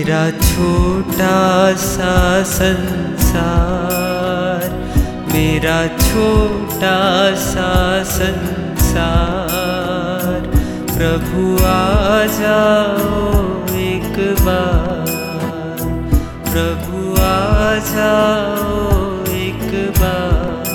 मेरा छोटा सा संसार, मेरा छोटा सा संसार, प्रभु आ जाओ एक बार, प्रभु आ जाओ एक बार।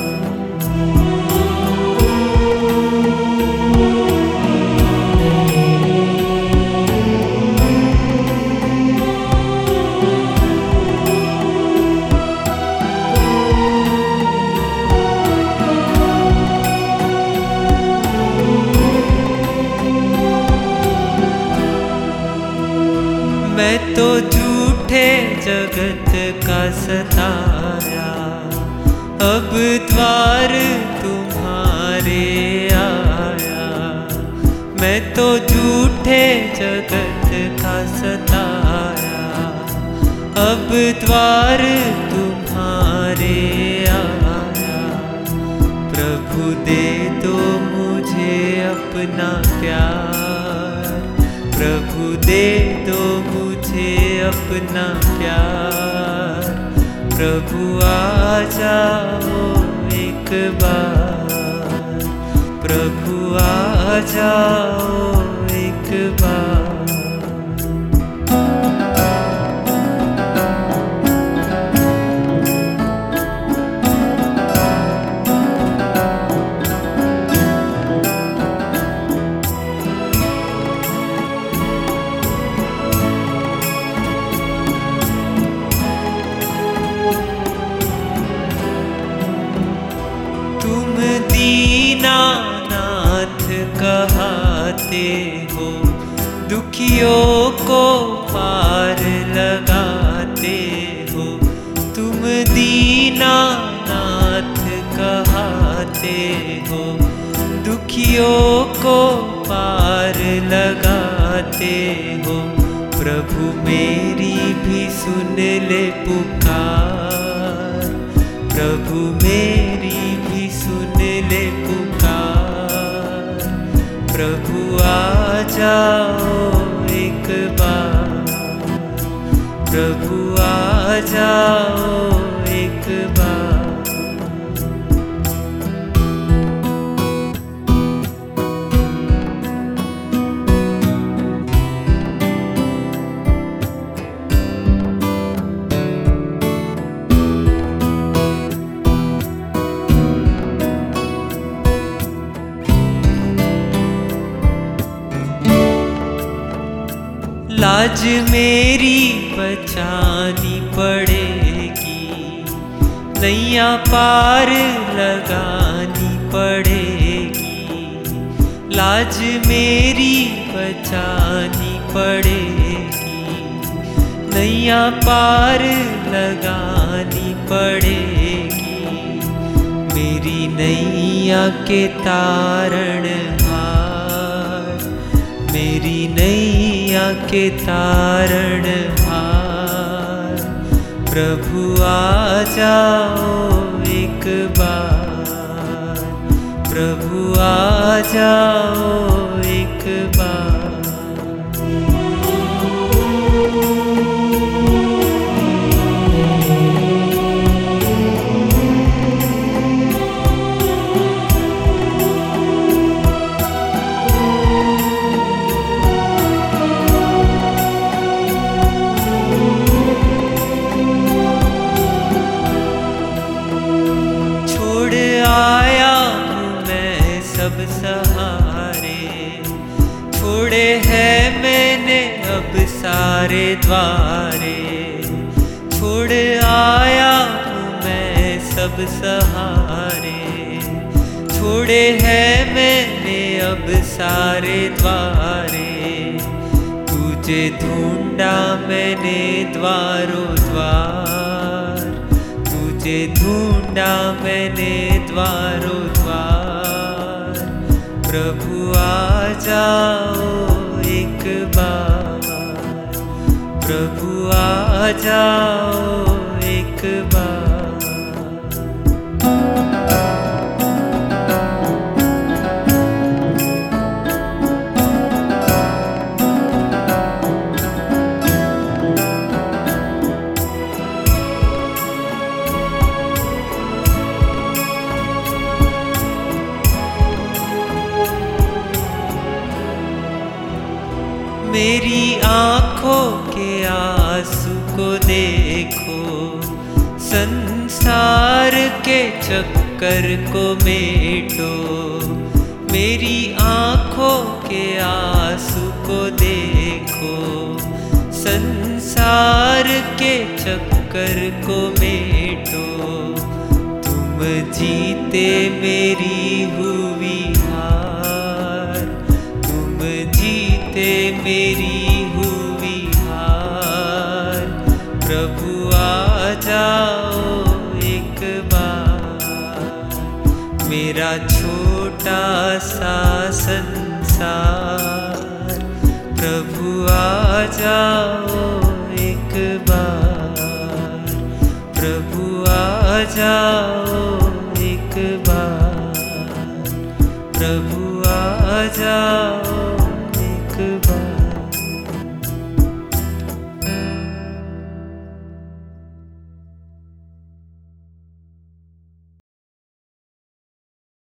मैं तो झूठे जगत का सताया, अब द्वार तुम्हारे आया। मैं तो झूठे जगत का सताया, अब द्वार तुम्हारे आया। प्रभु दे दो मुझे अपना प्यार, प्रभु दे दो मुझे अपना प्यार, प्रभु आ जाओ एक बार, प्रभु आ जाओ एक बार। तुम दीनानाथ कहाते हो, दुखियों को पार लगाते हो। तुम दीनानाथ कहाते हो, दुखियों को पार लगाते हो। प्रभु मेरी भी सुन ले पुकार, प्रभु मेरी भी सुन ले पुकार। प्रभु आ जाओ एक बार, प्रभु आ जाओ एक बार। लाज मेरी बचानी पड़ेगी, नैया पार लगानी पड़ेगी। लाज मेरी बचानी पड़ेगी, नैया पार लगानी पड़ेगी। मेरी नैया के तारणहार, मेरी नैया के तारणहार। प्रभु आ जाओ एक बार, प्रभु आ जाओ एक बार। आया हूँ मैं सब सहारे, छोड़े हैं मैंने अब सारे द्वारे। छोड़ आया हूँ मैं सब सहारे, छोड़े हैं मैंने अब सारे द्वारे। तुझे ढूंढा मैंने द्वारों द्वार, तुझे ढूंढा मैंने द्वारों द्वार। प्रभु आ जाओ एक बार, प्रभु आ जाओ एक बार। को देखो, संसार के चक्कर को मेटो, मेरी आँखों के आंसू को देखो, संसार के चक्कर को मेटो। तुम जीते मेरी हुई हार, तुम जीते मेरी हुई हार। प्रभु आ जाओ एक बार, मेरा छोटा सा संसार। प्रभु आ जाओ एक बार, प्रभु आ जाओ एक बार, प्रभु आ जाओ